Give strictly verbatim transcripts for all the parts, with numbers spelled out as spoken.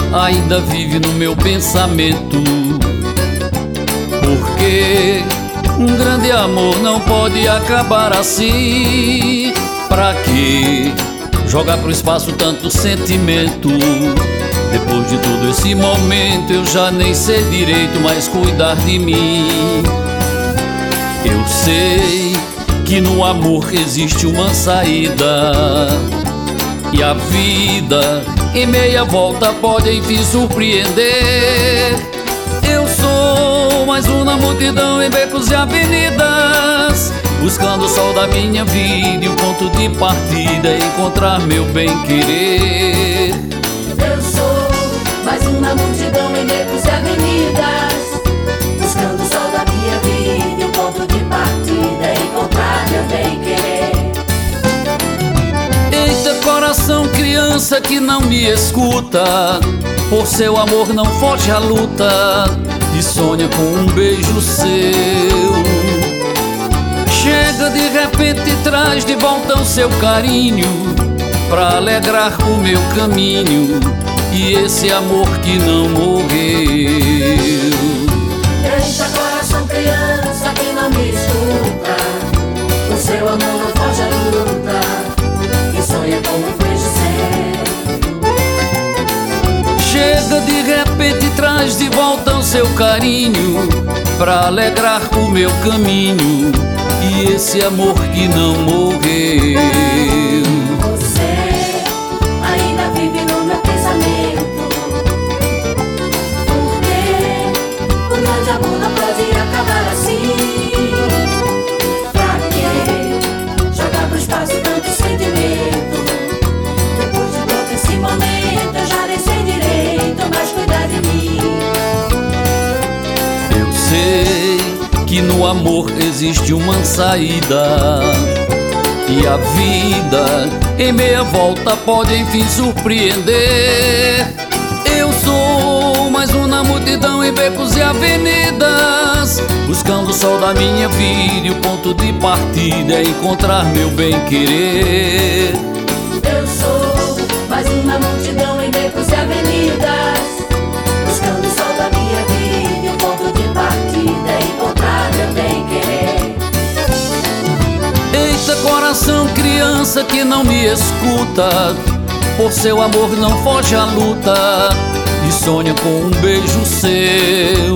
ainda vive no meu pensamento. Porque um grande amor não pode acabar assim. Pra que jogar pro espaço tanto sentimento? Depois de todo esse momento eu já nem sei direito mais cuidar de mim. Eu sei que no amor existe uma saída, e a vida em meia volta pode enfim surpreender. Eu sou mais um na multidão em becos e avenidas, buscando o sol da minha vida e o ponto de partida é encontrar meu bem-querer. Eu sou mais um na multidão em becos e avenidas, buscando o sol da minha vida e o ponto de partida é encontrar meu bem-querer. Eita coração criança que não me escuta, por seu amor não foge à luta e sonha com um beijo seu. Chega de repente e traz de volta o seu carinho pra alegrar o meu caminho e esse amor que não morreu. Eita coração criança que não me escuta, o seu amor não foge à luta e sonha com um beijo seu. Chega de repente e traz de volta o seu carinho pra alegrar o meu caminho e esse amor que não morreu. Você ainda vive no meu pensamento. Porque o grande amor não pode acabar assim. Pra que jogar pro espaço tanto sentimento? Depois de todo esse momento eu já nem sei direito mais cuidar de mim. Eu sei que no amor existe uma saída, e a vida em meia volta pode enfim surpreender. Eu sou mais um na multidão em becos e avenidas, buscando o sol da minha vida e o ponto de partida é encontrar meu bem-querer. Eu sou mais um na multidão em becos e avenidas, buscando o sol da minha vida e o ponto de partida é encontrar meu bem-querer. Eita coração criança que não me escuta, por seu amor não foge à luta e sonha com um beijo seu.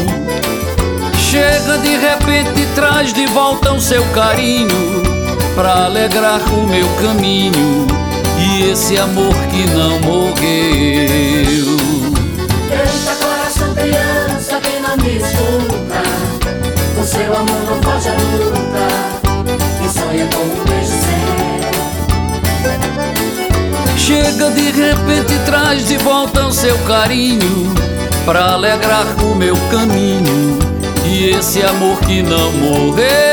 Chega de repente e traz de volta o seu carinho pra alegrar o meu caminho e esse amor que não morreu. Eita coração criança que não me escuta, o seu amor não foge à luta e sonha com um beijo seu. Chega de repente e traz de volta o seu carinho pra alegrar o meu caminho e esse amor que não morreu.